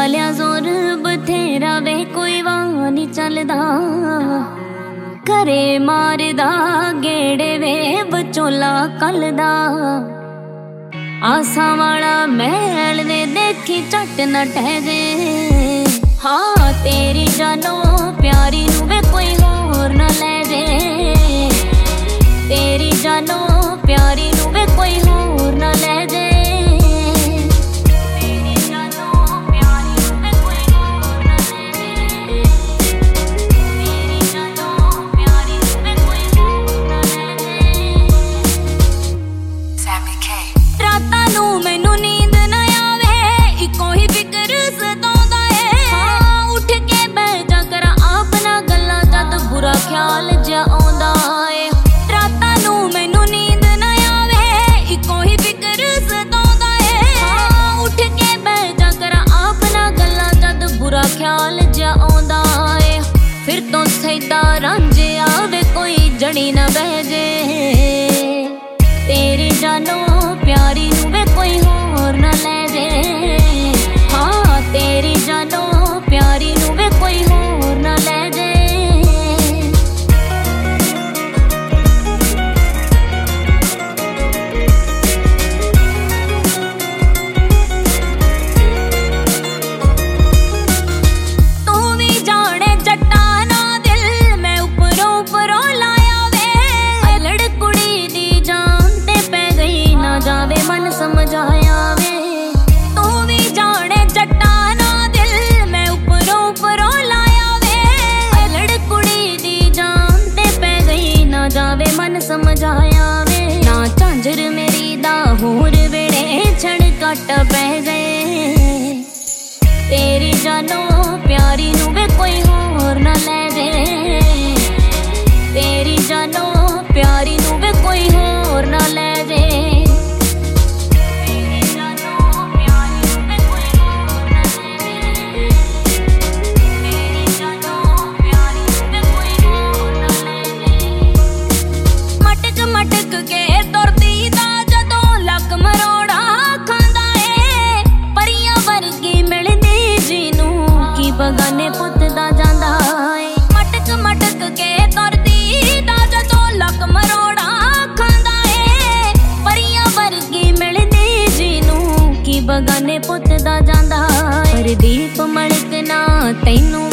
लिया जोर बथेरा वे कोई वाह नहीं चलदा, घरे मारदा गेड़े वे बचोला कलदा। आसा वाला महल वे देखी झट न ठहरे, हाँ तेरी जानो प्यारी नू वे कोई होर न ले जे। तेरी जानो प्यारी नू वे कोई होर न ले जे। ख्याल जा आउंदा ए रातां नू मैनू नींद ना आवे, इको ही फिकर सताउंदा ए। उठ के बैठ जा करा अपना गल्लां जद बुरा ख्याल जा आउंदा ए। फिर तो सैदा रांझे आवे कोई जड़ी ना बह जे। तेरी जानो प्यारी नू वे कोई होर ना ले जे। हाँ तेरी जानो प्यारी नू वे कोई होर ना ले जे। मन समझाया वे तू भी जाने जट्टा ना दिल, मैं उपरों उपरों लाया वे। लड़ कुड़ी दी जान ते पै गई ना जावे मन समझाया वे। ना झांझर मेरी दा होर वेड़े छड़ कट पै गए। तेरी जानो प्यारी नू वे कोई होर ना ले जे। तेरी जानो प्यारी नू वे कोई होर ना ले जे। मटक के तुरदी दा जदों लक मरोड़ा खांदा ए। परियां वर्गी मिलदी जीनू की बगाने पुत दा जांदा ए। मटक मटक के तुरदी दा जदों लक मरोड़ा खांदा ए। परियां वर्गी मिलदी जीनू की बगाने पुत दा जांदा ए। परदीप मलिक ना तैनू